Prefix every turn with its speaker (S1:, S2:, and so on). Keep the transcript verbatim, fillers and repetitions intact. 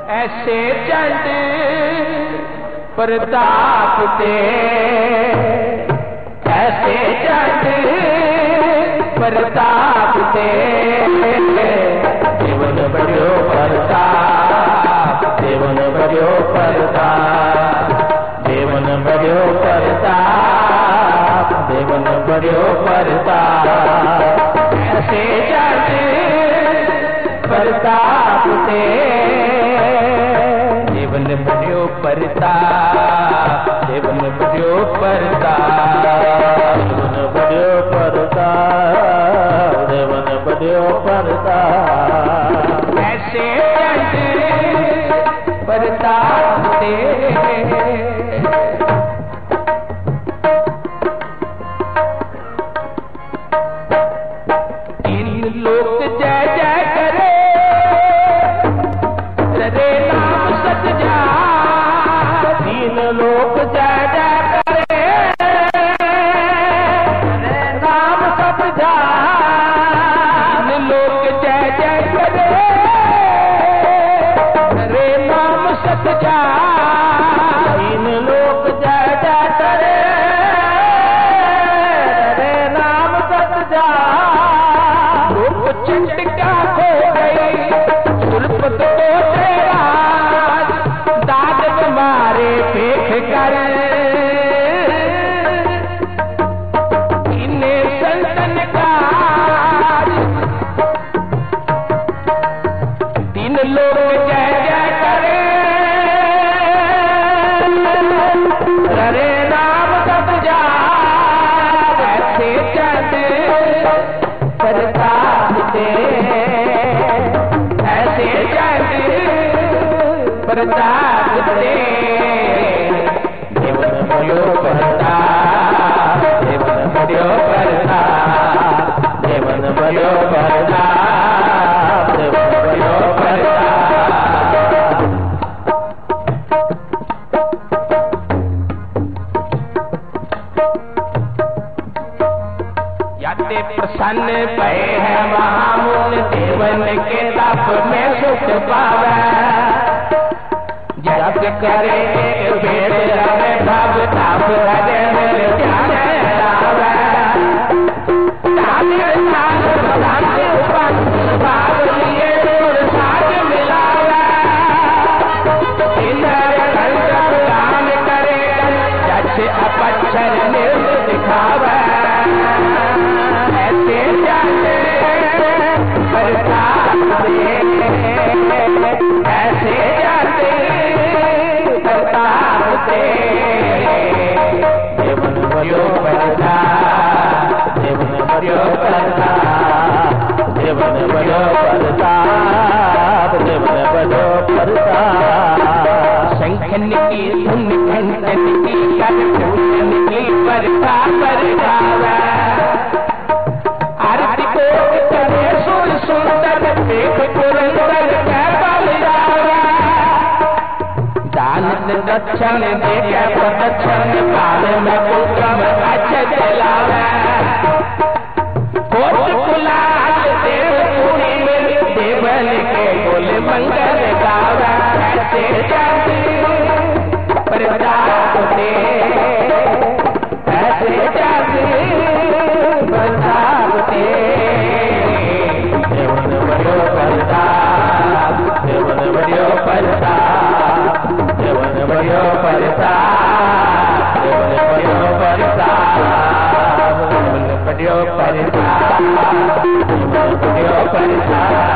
S1: ऐसे चंद प्रताप दे, ऐसे चंद प्रताप दे, जीवन बड़ो प्रताप, जीवन बड़ो प्रताप, जीवन बड़ो प्रताप, जीवन बड़ो प्रताप, ऐसे चंद प्रताप दे, जीवन बड़ो प्रताप, जीवन बड़ो प्रताप, जीवन बड़ो प्रताप, जीवन बड़ो प्रताप, ऐसे प्रताप दे। तीन लोक जय जय करे, रे नाम सत जा, तीन लोक जय जय करे, रे नाम सत जा, तीन लोक जय जय करे, रे नाम सत जा, तीन लोक जय जय करे, रे नाम सत जा, लोक चिंटिका खो गई, सुलपत को तेरा दाद मारे फेंक कर, इन्हें संतन का तीन लोग जय जय करे, रे नाम सत जा, ऐसे चंद प्रताप दे, ऐसे चंद प्रताप दे, जीवन बड़ो प्रताप, जीवन बड़ो प्रताप, जीवन बड़ो प्रताप, जीवन बड़ो प्रताप। याते प्रसन्न भय है महामूल, देवन के तप में सुख पावे, जप करे भेद रवे भव ताप हरे में ध्यान लावे, ताप ताप ताप उपंत भाव लिए गुण साज मिलावे, इंद्र कंठ काम करे जच अपक्षर निर्द दिखावे, ऐसे जाते प्रताप दे, ऐसे जाते प्रताप दे, जीवन बड़ो प्रताप, जीवन बड़ो प्रताप, जीवन बड़ो प्रताप, जीवन बड़ो प्रताप। शंखन की धुन घंटन की कर पूजन की बरखा पर गावे, आरती को करे सुर सुंदर देख पुरंदर कैबल जावे, दान दक्षिण देखे प्रदक्षिण काल में कुक्रम अच जलावे, कोट कुलाल देव पूरी में देवन के बोल मंगल गावे, ऐसे जाति प्रताप दे, ऐसे जाति प्रताप दे, जीवन बड़ो प्रताप, जीवन बड़ो प्रताप, जीवन बड़ो प्रताप, जीवन बड़ो प्रताप, जीवन बड़ो प्रताप, जीवन बड़ो प्रताप।